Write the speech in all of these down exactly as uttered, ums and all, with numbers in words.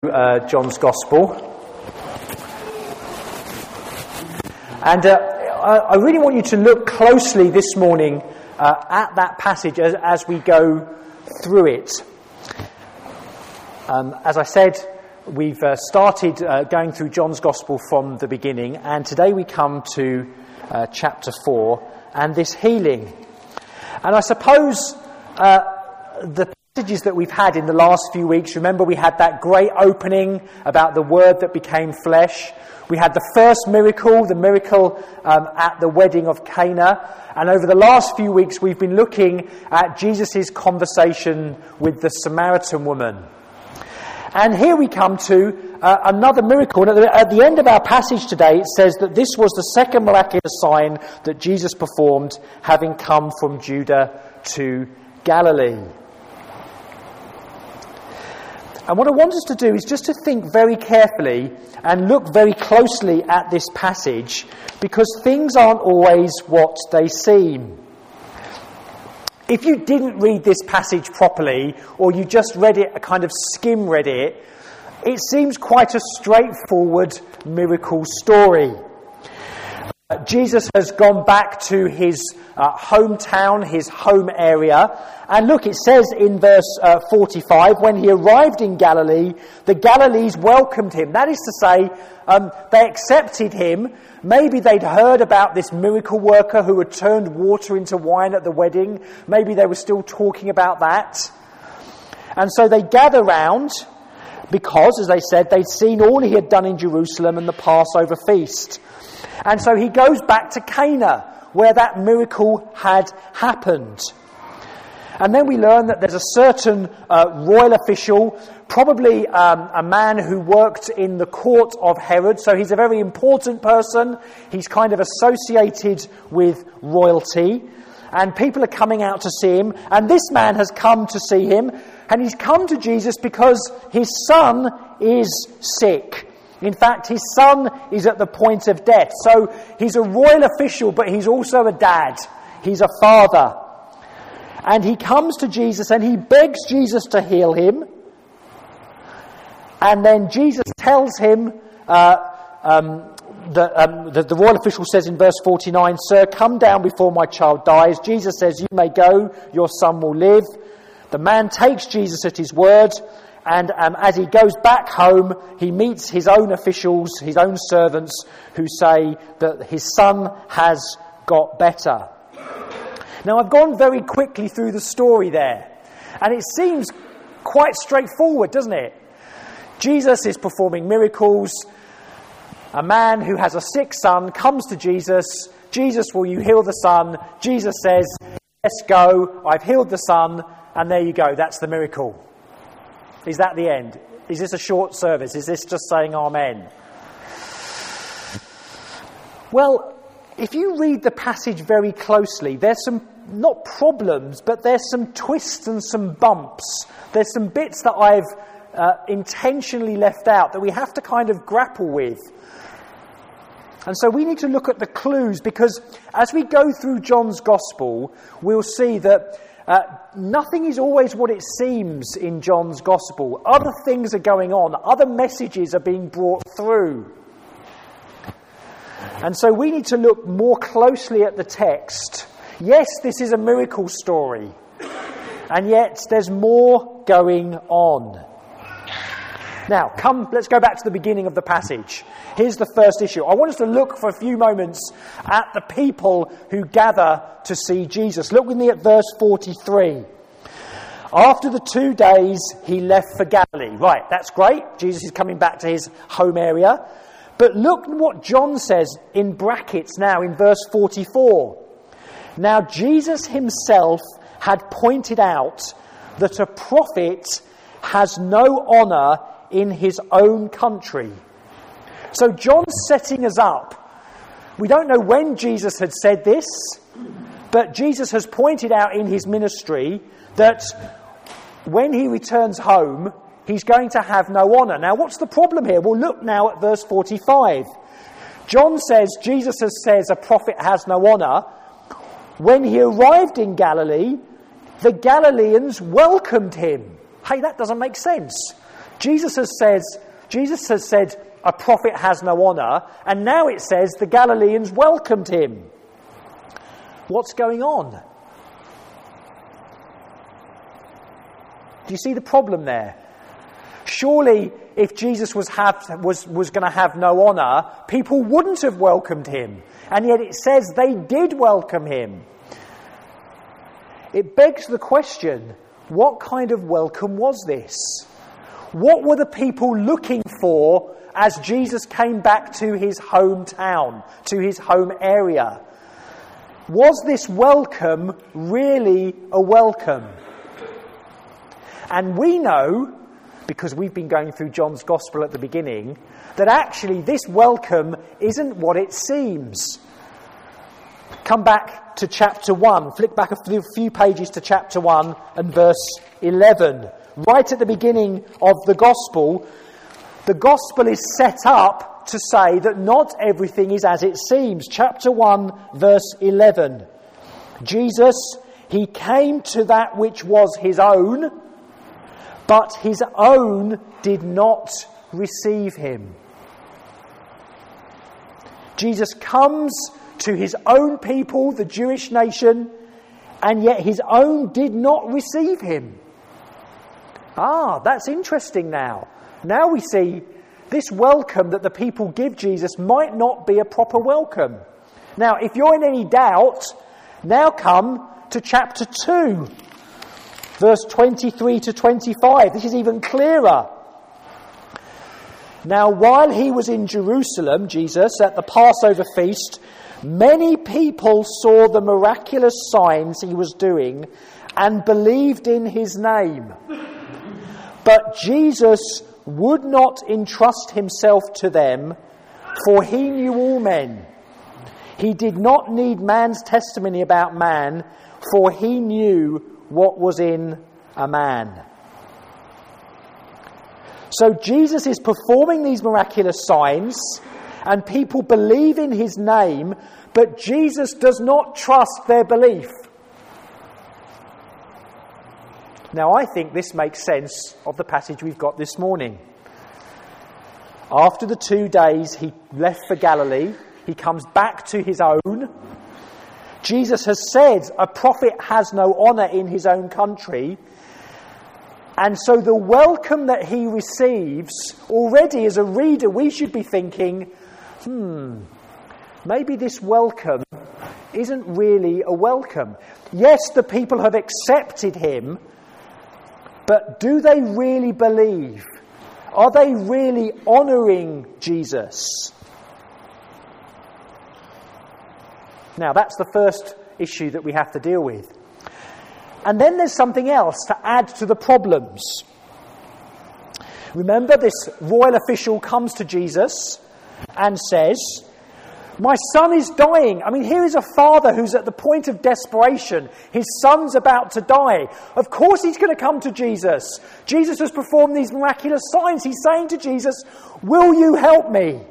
Uh, John's Gospel, and uh, I, I really want you to look closely this morning uh, at that passage as, as we go through it. Um, as I said, we've uh, started uh, going through John's Gospel from the beginning, and today we come to uh, chapter four and this healing. And I suppose uh, the passages that we've had in the last few weeks, remember we had that great opening about the Word that became flesh. We had the first miracle, the miracle um, at the wedding of Cana. And over the last few weeks we've been looking at Jesus' conversation with the Samaritan woman. And here we come to uh, another miracle. And at the, at the end of our passage today it says that this was the second miraculous sign that Jesus performed, having come from Judah to Galilee. And what I want us to do is just to think very carefully and look very closely at this passage, because things aren't always what they seem. If you didn't read this passage properly, or you just read it, a kind of skim read it, it seems quite a straightforward miracle story. Uh, Jesus has gone back to his uh, hometown, his home area. And look, it says in verse uh, forty-five, when he arrived in Galilee, the Galilees welcomed him. That is to say, um, they accepted him. Maybe they'd heard about this miracle worker who had turned water into wine at the wedding. Maybe they were still talking about that. And so they gather round because, as they said, they'd seen all he had done in Jerusalem and the Passover feast. And so he goes back to Cana, where that miracle had happened. And then we learn that there's a certain uh, royal official, probably um, a man who worked in the court of Herod. So he's a very important person. He's kind of associated with royalty. And people are coming out to see him. And this man has come to see him. And he's come to Jesus because his son is sick. In fact, his son is at the point of death. So he's a royal official, but he's also a dad. He's a father. And he comes to Jesus and he begs Jesus to heal him. And then Jesus tells him, uh, um, that, um, the, the royal official says in verse forty-nine, "Sir, come down before my child dies." Jesus says, "You may go, your son will live." The man takes Jesus at his word. And um, as he goes back home, he meets his own officials, his own servants, who say that his son has got better. Now, I've gone very quickly through the story there, and it seems quite straightforward, doesn't it? Jesus is performing miracles. A man who has a sick son comes to Jesus. Jesus, will you heal the son? Jesus says, "Yes, go. I've healed the son." And there you go. That's the miracle. Is that the end? Is this a short service? Is this just saying amen? Well, if you read the passage very closely, there's some, not problems, but there's some twists and some bumps. There's some bits that I've uh, intentionally left out that we have to kind of grapple with. And so we need to look at the clues, because as we go through John's Gospel, we'll see that Uh, nothing is always what it seems in John's Gospel. Other things are going on. Other messages are being brought through. And so we need to look more closely at the text. Yes, this is a miracle story. And yet there's more going on. Now, come, let's go back to the beginning of the passage. Here's the first issue. I want us to look for a few moments at the people who gather to see Jesus. Look with me at verse forty-three. After the two days, he left for Galilee. Right, that's great. Jesus is coming back to his home area. But look what John says in brackets now in verse forty-four. Now, Jesus himself had pointed out that a prophet has no honour in his own country. So John's setting us up. We don't know when Jesus had said this, but Jesus has pointed out in his ministry that when he returns home, he's going to have no honour. Now, what's the problem here? Well, look now at verse forty-five. John says, Jesus says a prophet has no honour. When he arrived in Galilee, the Galileans welcomed him. Hey, that doesn't make sense. Jesus has said, Jesus has said, a prophet has no honour, and now it says the Galileans welcomed him. What's going on? Do you see the problem there? Surely, if Jesus was have, was, was going to have no honour, people wouldn't have welcomed him. And yet it says they did welcome him. It begs the question, what kind of welcome was this? What were the people looking for as Jesus came back to his hometown, to his home area? Was this welcome really a welcome? And we know, because we've been going through John's Gospel at the beginning, that actually this welcome isn't what it seems. Come back to chapter one. Flick back a few pages to chapter one and verse eleven. Right at the beginning of the Gospel, the Gospel is set up to say that not everything is as it seems. Chapter one, verse eleven. Jesus, he came to that which was his own, but his own did not receive him. Jesus comes to his own people, the Jewish nation, and yet his own did not receive him. Ah, that's interesting now. Now we see this welcome that the people give Jesus might not be a proper welcome. Now, if you're in any doubt, now come to chapter two, verse twenty-three to twenty-five. This is even clearer. Now, while he was in Jerusalem, Jesus, at the Passover feast, many people saw the miraculous signs he was doing and believed in his name. But Jesus would not entrust himself to them, for he knew all men. He did not need man's testimony about man, for he knew what was in a man. So Jesus is performing these miraculous signs, and people believe in his name, but Jesus does not trust their belief. Now, I think this makes sense of the passage we've got this morning. After the two days he left for Galilee, he comes back to his own. Jesus has said a prophet has no honour in his own country. And so the welcome that he receives, already as a reader, we should be thinking, hmm, maybe this welcome isn't really a welcome. Yes, the people have accepted him, but do they really believe? Are they really honouring Jesus? Now, that's the first issue that we have to deal with. And then there's something else to add to the problems. Remember, this royal official comes to Jesus and says, "My son is dying." I mean, here is a father who's at the point of desperation. His son's about to die. Of course he's going to come to Jesus. Jesus has performed these miraculous signs. He's saying to Jesus, "Will you help me?"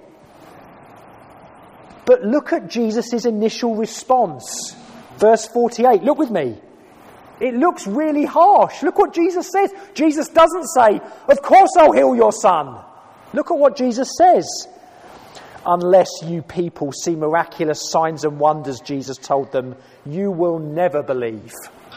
But look at Jesus' initial response. Verse forty-eight. Look with me. It looks really harsh. Look what Jesus says. Jesus doesn't say, "Of course I'll heal your son." Look at what Jesus says. "Unless you people see miraculous signs and wonders," Jesus told them, "you will never believe."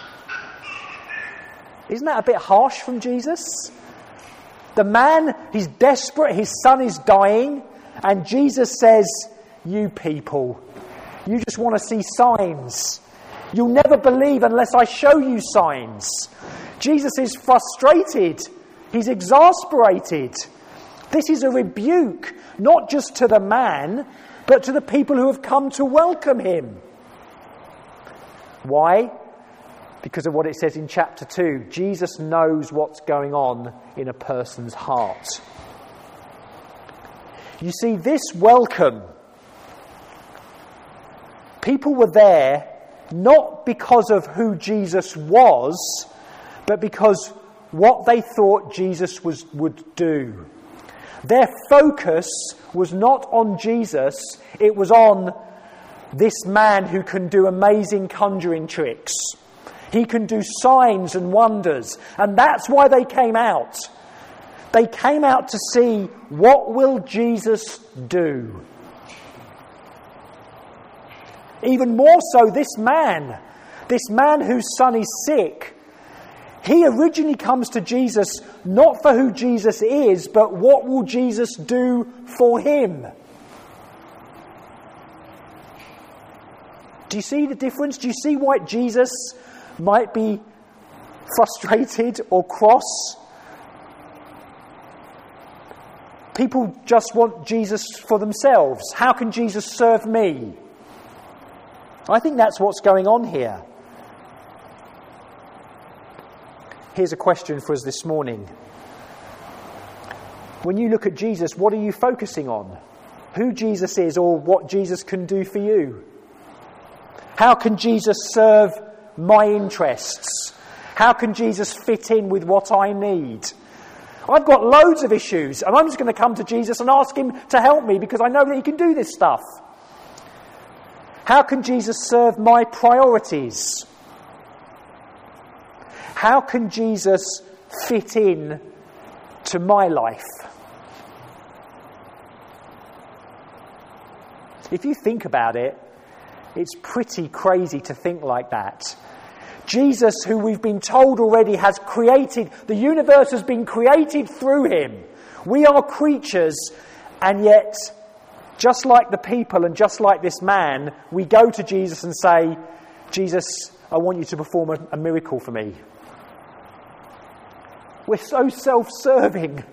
Isn't that a bit harsh from Jesus? The man, he's desperate, his son is dying, and Jesus says, "You people, you just want to see signs. You'll never believe unless I show you signs." Jesus is frustrated. He's exasperated. This is a rebuke, not just to the man, but to the people who have come to welcome him. Why? Because of what it says in chapter two. Jesus knows what's going on in a person's heart. You see, this welcome, people were there not because of who Jesus was, but because what they thought Jesus was, would do. Their focus was not on Jesus, it was on this man who can do amazing conjuring tricks. He can do signs and wonders, and that's why they came out. They came out to see, what will Jesus do? Even more so, this man, this man whose son is sick, he originally comes to Jesus not for who Jesus is, but what will Jesus do for him? Do you see the difference? Do you see why Jesus might be frustrated or cross? People just want Jesus for themselves. How can Jesus serve me? I think that's what's going on here. Here's a question for us this morning. When you look at Jesus, what are you focusing on? Who Jesus is or what Jesus can do for you? How can Jesus serve my interests? How can Jesus fit in with what I need? I've got loads of issues, and I'm just going to come to Jesus and ask him to help me because I know that he can do this stuff. How can Jesus serve my priorities? How can Jesus fit in to my life? If you think about it, it's pretty crazy to think like that. Jesus, who we've been told already has created, the universe has been created through him. We are creatures, and yet, just like the people and just like this man, we go to Jesus and say, Jesus, I want you to perform a, a miracle for me. We're so self-serving.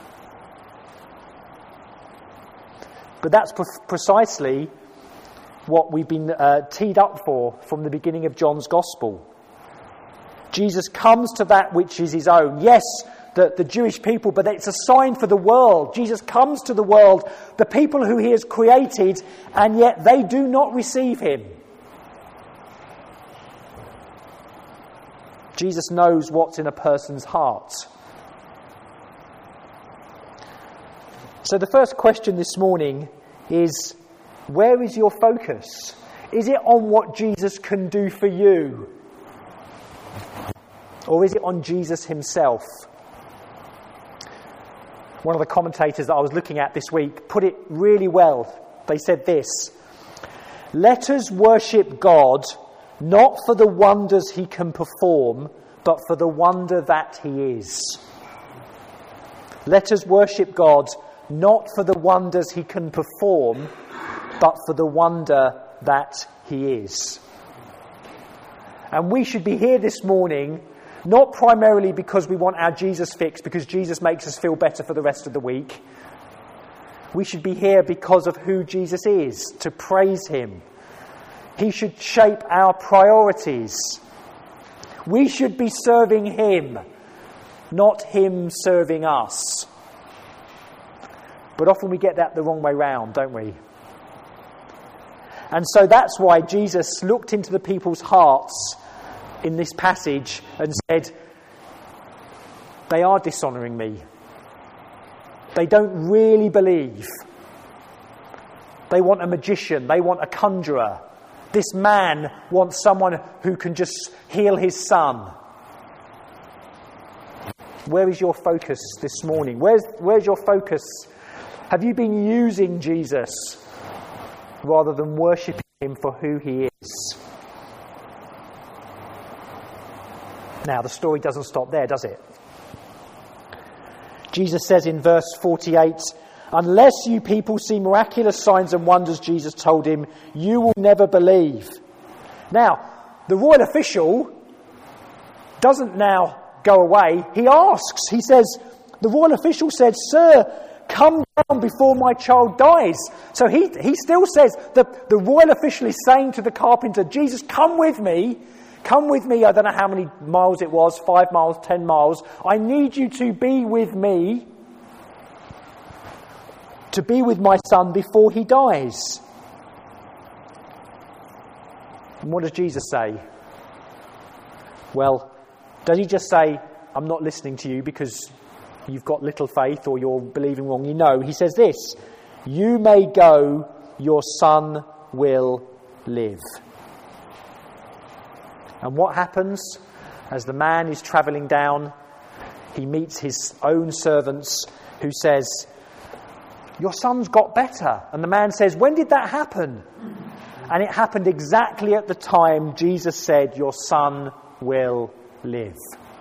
But that's pre- precisely what we've been uh, teed up for from the beginning of John's Gospel. Jesus comes to that which is his own. Yes, the, the Jewish people, but it's a sign for the world. Jesus comes to the world, the people who he has created, and yet they do not receive him. Jesus knows what's in a person's heart. So the first question this morning is, where is your focus? Is it on what Jesus can do for you? Or is it on Jesus himself? One of the commentators that I was looking at this week put it really well. They said this: let us worship God not for the wonders he can perform, but for the wonder that he is. Let us worship God not for the wonders he can perform, but for the wonder that he is. And we should be here this morning, not primarily because we want our Jesus fix, because Jesus makes us feel better for the rest of the week. We should be here because of who Jesus is, to praise him. He should shape our priorities. We should be serving him, not him serving us. But often we get that the wrong way round, don't we? And so that's why Jesus looked into the people's hearts in this passage and said, they are dishonouring me. They don't really believe. They want a magician. They want a conjurer. This man wants someone who can just heal his son. Where is your focus this morning? Where's, where's your focus? Have you been using Jesus rather than worshipping him for who he is? Now, the story doesn't stop there, does it? Jesus says in verse forty-eight, unless you people see miraculous signs and wonders, Jesus told him, you will never believe. Now, the royal official doesn't now go away. He asks, he says, the royal official said, sir, come down before my child dies. So he, he still says, the, the royal official is saying to the carpenter, Jesus, come with me. Come with me. I don't know how many miles it was, five miles, ten miles. I need you to be with me, to be with my son before he dies. And what does Jesus say? Well, does he just say, I'm not listening to you because you've got little faith or you're believing wrongly? No, he says this, you may go, your son will live. And what happens as the man is travelling down? he meets his own servants who says, "Your son's got better." And the man says, "When did that happen?" And it happened exactly at the time Jesus said, "Your son will live."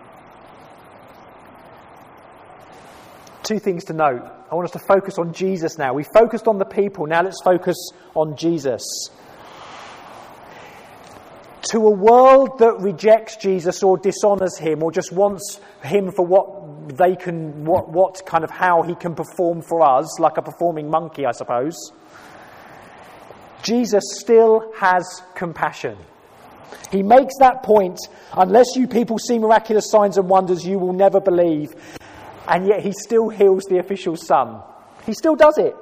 Two things to note. I want us to focus on Jesus now. We focused on the people, now let's focus on Jesus. To a world that rejects Jesus or dishonours him or just wants him for what they can, what, what kind of how he can perform for us, like a performing monkey, I suppose, Jesus still has compassion. He makes that point, unless you people see miraculous signs and wonders, you will never believe. And yet he still heals the official's son. He still does it.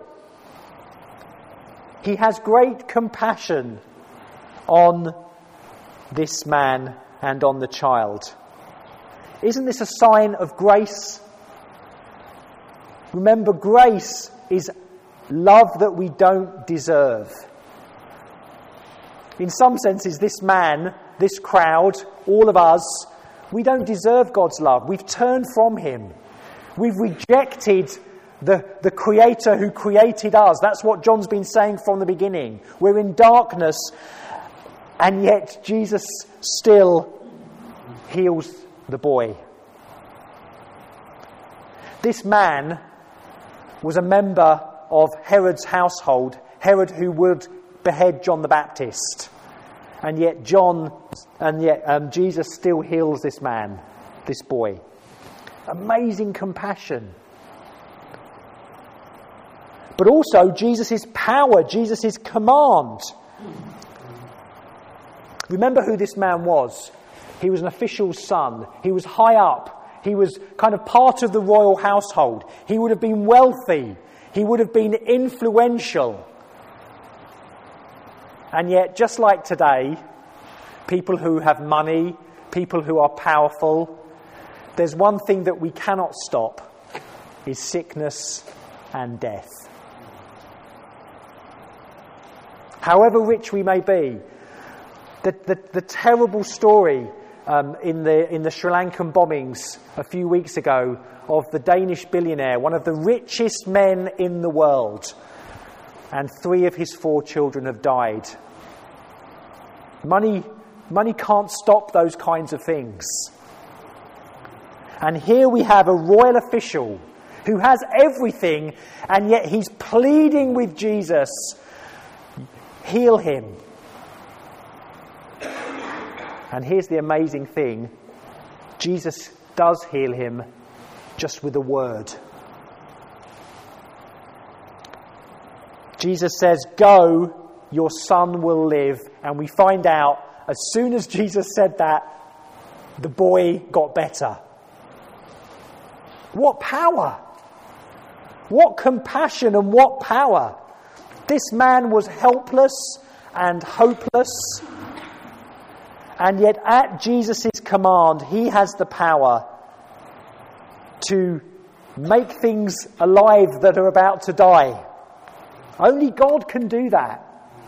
He has great compassion on this man and on the child. Isn't this a sign of grace? Remember, grace is love that we don't deserve. In some senses, this man, this crowd, all of us, we don't deserve God's love. We've turned from him. We've rejected the, the Creator who created us. That's what John's been saying from the beginning. We're in darkness, and yet Jesus still heals the boy. This man was a member of Herod's household, Herod who would behead John the Baptist. And yet John, and yet um, Jesus still heals this man, this boy. Amazing compassion. But also Jesus' power, Jesus' command. Remember who this man was. He was an official's son. He was high up. He was kind of part of the royal household. He would have been wealthy. He would have been influential. And yet, just like today, people who have money, people who are powerful, there's one thing that we cannot stop, is sickness and death. However rich we may be, the, the, the terrible story um, in the in the Sri Lankan bombings a few weeks ago of the Danish billionaire, one of the richest men in the world, and three of his four children have died. Money, money can't stop those kinds of things. And here we have a royal official who has everything, and yet he's pleading with Jesus, heal him. And here's the amazing thing. Jesus does heal him just with a word. Jesus says, "Go, your son will live." And we find out, as soon as Jesus said that, the boy got better. What power! What compassion and what power! This man was helpless and hopeless, and yet at Jesus' command, he has the power to make things alive that are about to die. Only God can do that.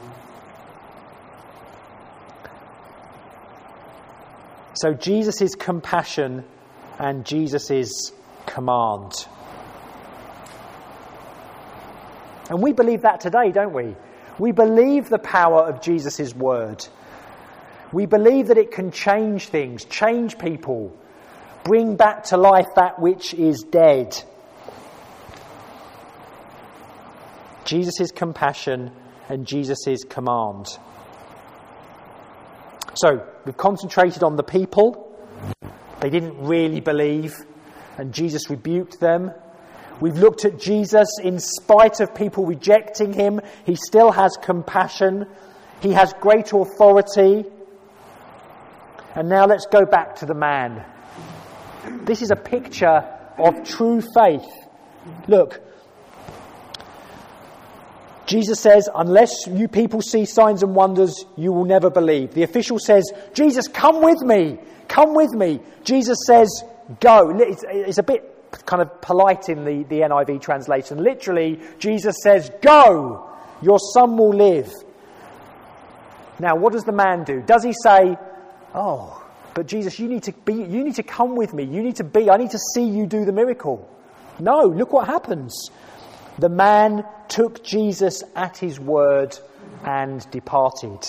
So Jesus' compassion and Jesus' command. And we believe that today, don't we? We believe the power of Jesus' word. We believe that it can change things, change people, bring back to life that which is dead. Jesus' compassion and Jesus' command. So, we've concentrated on the people. They didn't really believe, and Jesus rebuked them. We've looked at Jesus. In spite of people rejecting him, he still has compassion. He has great authority. And now let's go back to the man. This is a picture of true faith. Look, Jesus says, "Unless you people see signs and wonders, you will never believe." The official says, "Jesus, come with me. Come with me." Jesus says, "Go." It's, it's a bit kind of polite in the, the N I V translation. Literally, Jesus says, "Go. Your son will live." Now, what does the man do? Does he say, "Oh, But Jesus, you need to be, you need to come with me. You need to be, I need to see you do the miracle. No, look what happens. The man took Jesus at his word and departed.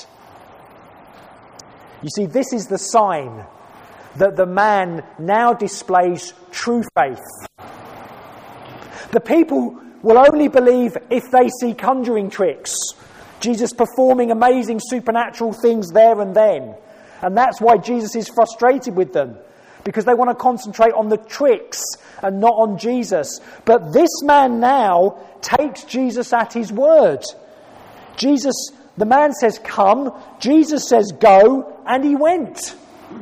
You see, this is the sign that the man now displays true faith. The people will only believe if they see conjuring tricks, Jesus performing amazing supernatural things there and then. And that's why Jesus is frustrated with them, because they want to concentrate on the tricks and not on Jesus. But this man now takes Jesus at his word. Jesus, the man says, come. Jesus says, go. And he went.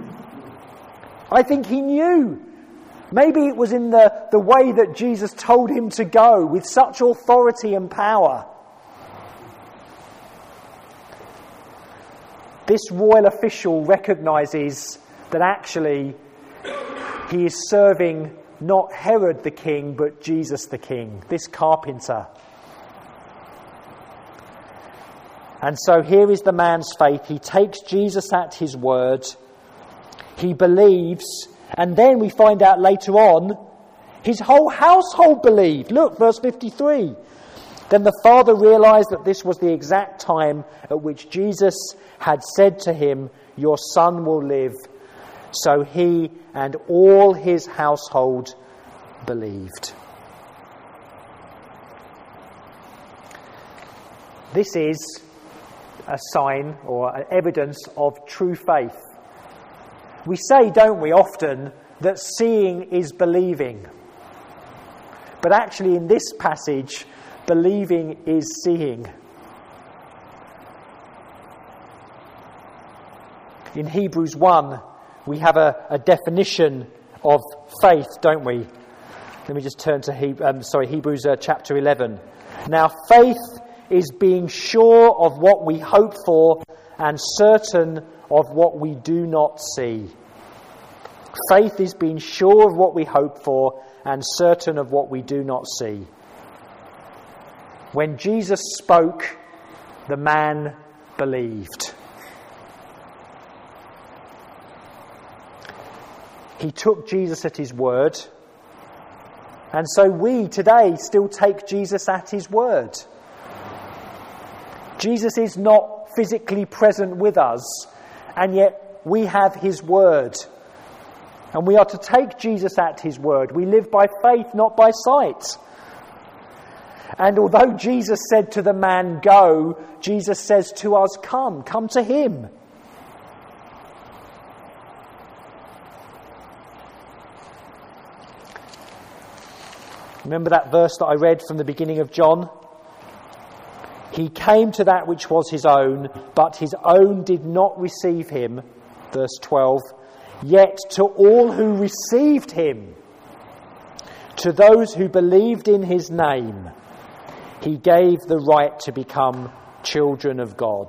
I think he knew. Maybe it was in the, the way that Jesus told him to go, with such authority and power. This royal official recognises that actually he is serving not Herod the king, but Jesus the king, this carpenter. And so here is the man's faith. He takes Jesus at his word. He believes. And then we find out later on, his whole household believed. Look, verse fifty-three. Then the father realised that this was the exact time at which Jesus had said to him, your son will live. So he and all his household believed. This is a sign or an evidence of true faith. We say, don't we, often, that seeing is believing. But actually in this passage, believing is seeing. In Hebrews one, we have a, a definition of faith, don't we? Let me just turn to he, um, sorry, Hebrews uh, chapter eleven. Now, faith is being sure of what we hope for and certain of what we do not see. Faith is being sure of what we hope for and certain of what we do not see. When Jesus spoke, the man believed. He took Jesus at his word. And so we today still take Jesus at his word. Jesus is not physically present with us, and yet we have his word. And we are to take Jesus at his word. We live by faith, not by sight. And although Jesus said to the man, go, Jesus says to us, come, come to him. Remember that verse that I read from the beginning of John? He came to that which was his own, but his own did not receive him. Verse twelve. Yet to all who received him, to those who believed in his name, he gave the right to become children of God.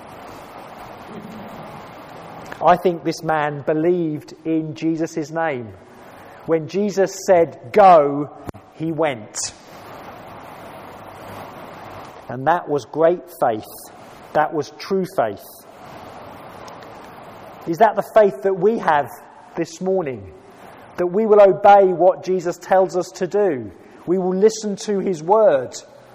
I think this man believed in Jesus' name. When Jesus said, go, he went. And that was great faith. That was true faith. Is that the faith that we have this morning? That we will obey what Jesus tells us to do? We will listen to his word.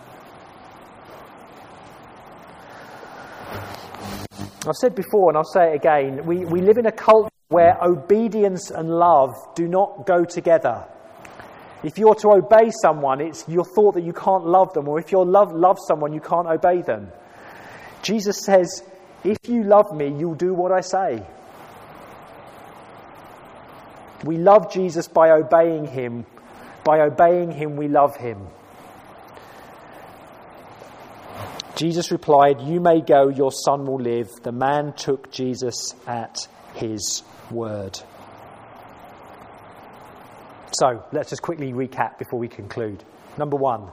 I've said before, and I'll say it again, we, we live in a culture where obedience and love do not go together. If you're to obey someone, it's your thought that you can't love them, or if you love love someone, you can't obey them. Jesus says, if you love me, you'll do what I say. We love Jesus by obeying him. By obeying him, we love him. Jesus replied, you may go, your son will live. The man took Jesus at his word. So, let's just quickly recap before we conclude. Number one.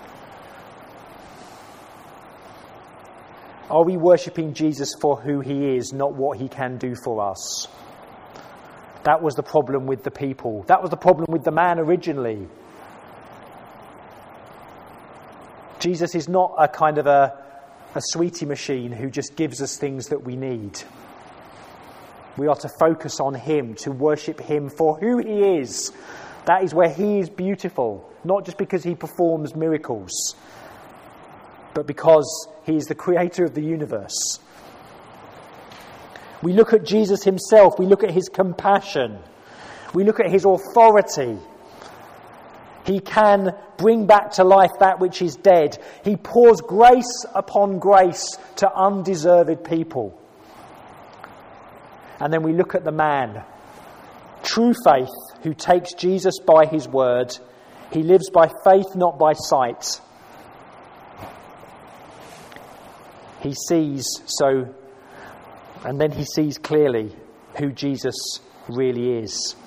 Are we worshipping Jesus for who he is, not what he can do for us? That was the problem with the people. That was the problem with the man originally. Jesus is not a kind of a, a sweetie machine who just gives us things that we need. We are to focus on him, to worship him for who he is. That is where he is beautiful, not just because he performs miracles, but because he is the creator of the universe. We look at Jesus himself, we look at his compassion, we look at his authority. He can bring back to life that which is dead. He pours grace upon grace to undeserved people. And then we look at the man, true faith, who takes Jesus by his word. He lives by faith, not by sight. He sees so, and then he sees clearly who Jesus really is.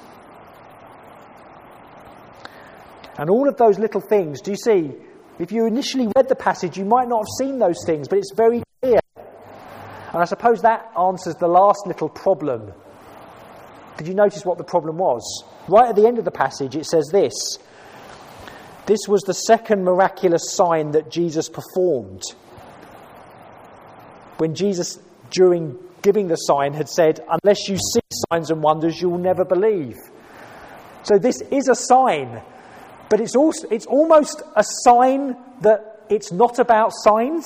And all of those little things, do you see, if you initially read the passage, you might not have seen those things, but it's very clear. And I suppose that answers the last little problem. Did you notice what the problem was? Right at the end of the passage, it says this: this was the second miraculous sign that Jesus performed. When Jesus, during giving the sign, had said, unless you see signs and wonders, you will never believe. So this is a sign. But it's also it's almost a sign that it's not about signs.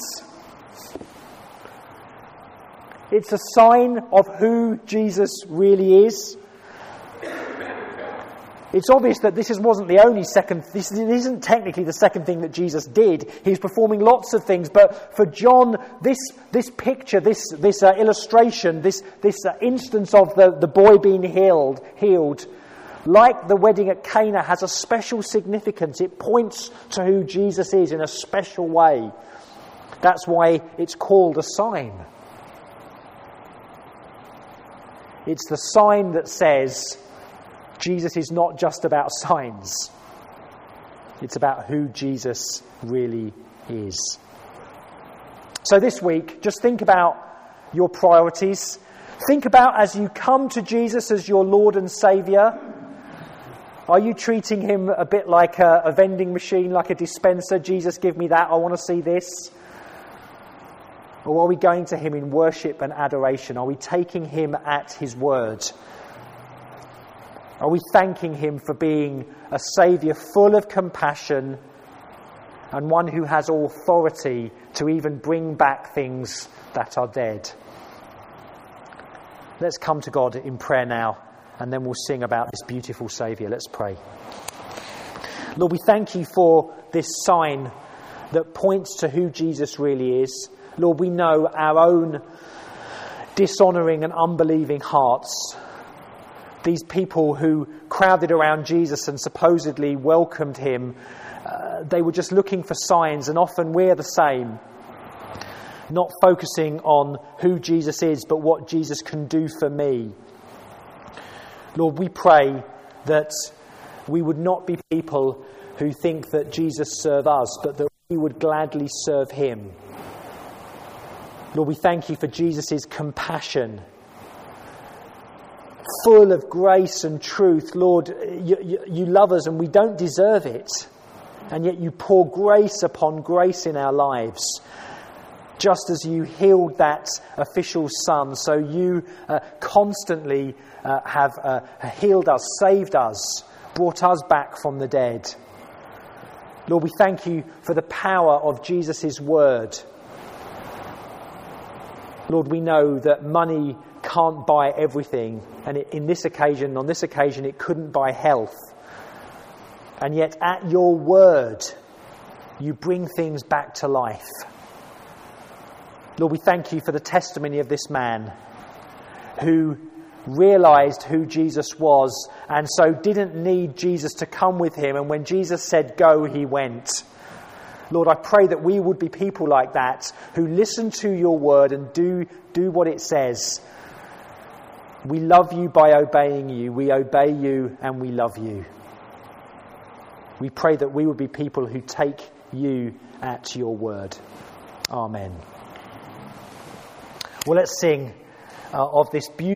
It's a sign of who Jesus really is. It's obvious that this is, wasn't the only second, this isn't technically the second thing that Jesus did. He's performing lots of things, but for John, this this picture, this this uh, illustration, this this uh, instance of the, the boy being healed, healed, like the wedding at Cana, has a special significance. It points to who Jesus is in a special way. That's why it's called a sign. It's the sign that says Jesus is not just about signs. It's about who Jesus really is. So this week, just think about your priorities. Think about, as you come to Jesus as your Lord and Saviour, are you treating him a bit like a, a vending machine, like a dispenser? Jesus, give me that, I want to see this. Or are we going to him in worship and adoration? Are we taking him at his word? Are we thanking him for being a Saviour full of compassion and one who has authority to even bring back things that are dead? Let's come to God in prayer now, and then we'll sing about this beautiful Saviour. Let's pray. Lord, we thank you for this sign that points to who Jesus really is. Lord, we know our own dishonouring and unbelieving hearts. These people who crowded around Jesus and supposedly welcomed him, uh, they were just looking for signs, and often we're the same. Not focusing on who Jesus is, but what Jesus can do for me. Lord, we pray that we would not be people who think that Jesus serves us, but that we would gladly serve him. Lord, we thank you for Jesus' compassion, full of grace and truth. Lord, you, you, you love us and we don't deserve it, and yet you pour grace upon grace in our lives. Just as you healed that official's son, so you uh, constantly uh, have uh, healed us, saved us, brought us back from the dead. Lord, we thank you for the power of Jesus' word. Lord, we know that money can't buy everything, and it, in this occasion, on this occasion, it couldn't buy health. And yet, at your word, you bring things back to life. Lord, we thank you for the testimony of this man who realised who Jesus was, and so didn't need Jesus to come with him, and when Jesus said go, he went. Lord, I pray that we would be people like that, who listen to your word and do, do what it says. We love you by obeying you. We obey you and we love you. We pray that we would be people who take you at your word. Amen. Well, let's sing uh, of this beautiful